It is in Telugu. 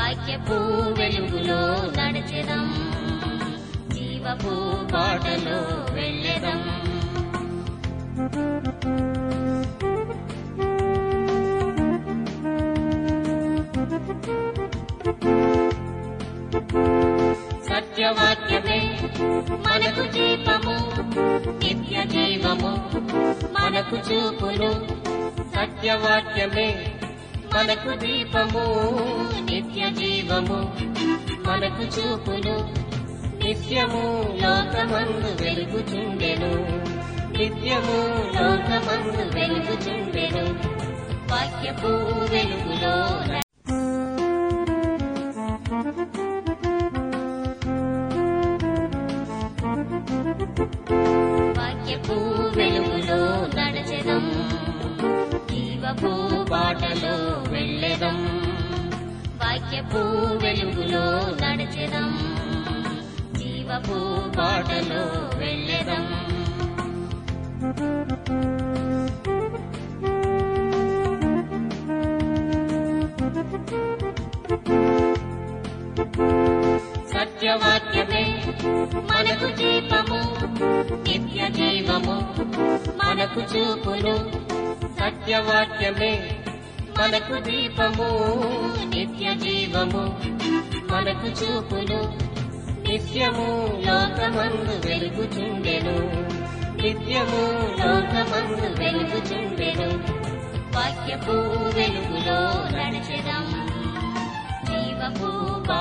వాక్యపు వెలుగులో నడిచెదం, జీవపు బాటలో వెళ్ళెదం. సత్యవాక్యమే మనకు దీపము, నిత్య జీవము మనకు చూపును. సత్యవాక్యమే మనకు దీపము, నిత్య జీవము మనకు చూపును. నిత్యము లోకమందు వెలుగుచుండెను, నిత్యము లోకమందు వెలుగుచుండెను. వాక్యపు వెలుగులో వాక్యపు వెలుగులో నడిచెదం, జీవపు బాటలో వెళ్ళెదం. వాక్యపు వెలుగులో నడిచెదం, జీవపు బాటలో వెళ్ళెదం. సత్యవాక్యమే మనకు దీపము, నిత్య జీవము మనకు చూపును. సత్యవాక్యమే మనకు దీపము, నిత్య జీవము మనకు చూపును. నిత్యము లోకమందు వెలుగుచుండెను, నిత్యము లోకమందు వెలుగుచుండెను. వాక్యపు వెలుగులో నడిచెదం.